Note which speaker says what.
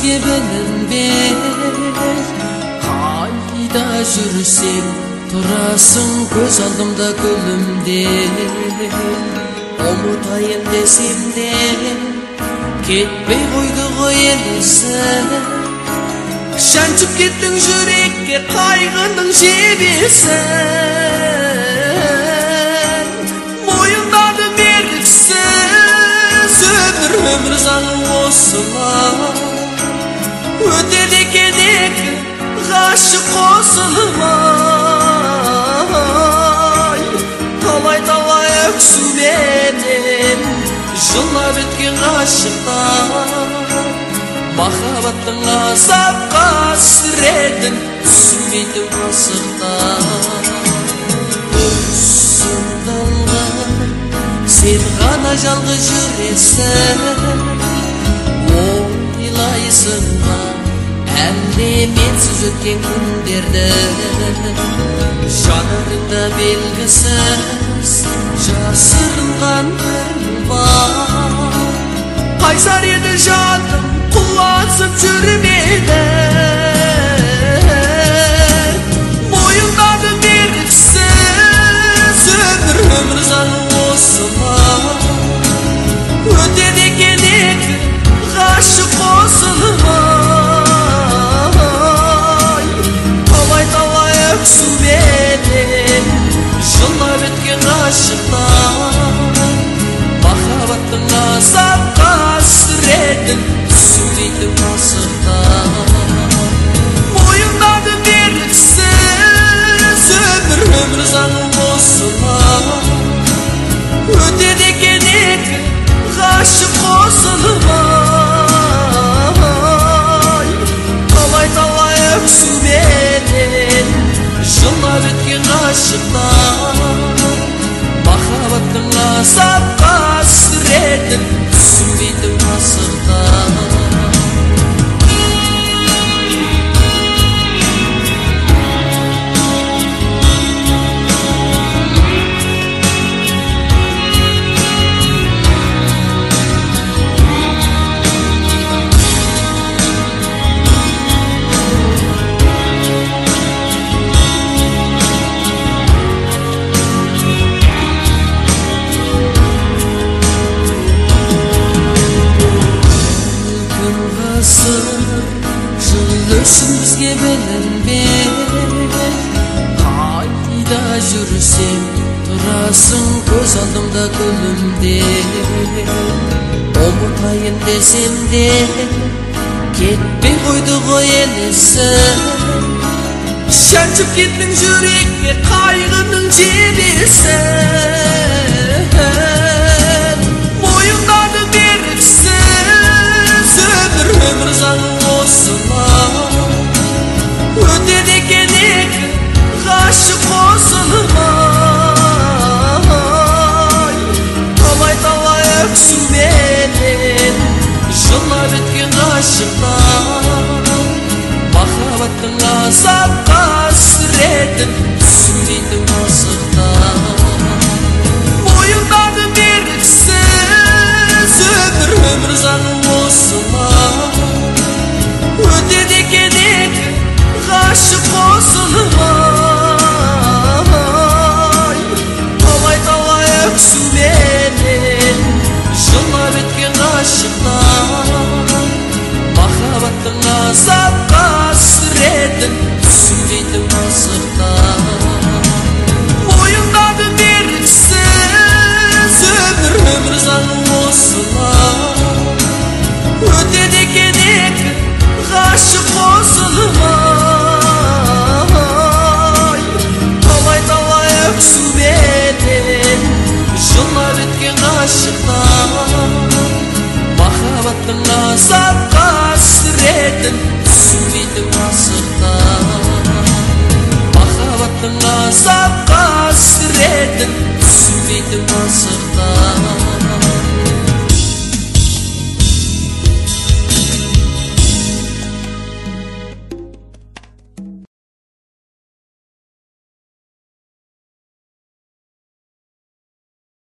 Speaker 1: бізге білім бер. Қайда жүрсең тұрасың көз алдымда күлімдеп. Ұмытайын десем де кетпей қойды ғой елесі. Шаншып кеттің жүрекке қайғының жебесін. Мойындады еріксіз өмір заңы осылай. Өтеді екен екі ғашық қосылмай. Талай өксуменен жылап өткен ғашықтар. Махаббаттың азап қасіретін түсінбейді ғасықтар. Осындалған сен ғана жалғыз жүресің. Ойлайсың ба әлде менсіз өткен күндерді. Жанарыңда белгісіз жасырынған бір бар. Қайсар еді жаным құлазып жүрмеді. Мойындады еріксіз өмір заңы осылай. Өтеді екен екі ғашық қосылмай. Талай өксуменен жылап өткен ғашықтар. Махаббаттың азап қасіретін түсінбейді ғасықтар. Мойындады еріксіз өмір заңы осылай. Өтеді екен екі ғашық қосылмай. Талай өксуменен жылап өткен ғашықтар. Махаббаттың азап қасіретін түсінбейді ғасықтар. Жылысың бізге білім бер. Қайда жүрсең тұрасың көз алдымда күлімдеп. Ұмытайын десем де кетпей қойды ғой елесі. Шаншып кеттің жүрекке қайғының жебесін. Мойындады еріксіз өмір заңы осылай. Өтеді екен екі ғашық қосылмай. Талай өксуменен жылап өткен ғашықтар. Махаббаттың азап қасіретін түсінбейді ғасықтар. Мойындады еріксіз өмір заңы осылай. Өтеді екен екі ғашық қосылмай. Талай өксуменен жылап өткен ғашықтар. Махаббаттың азап қасіретін түсінбейді ғасықтар. Мойындады еріксіз өмір заңы осылай. Өтеді екен екі ғашық қосылмай. Талай өксуменен жылап өткен ғашықтар. Махаббаттың азап қасіретін түсінбейді ғасықтар. Махаббаттың азап қасіретін түсінбейді ғасықтар.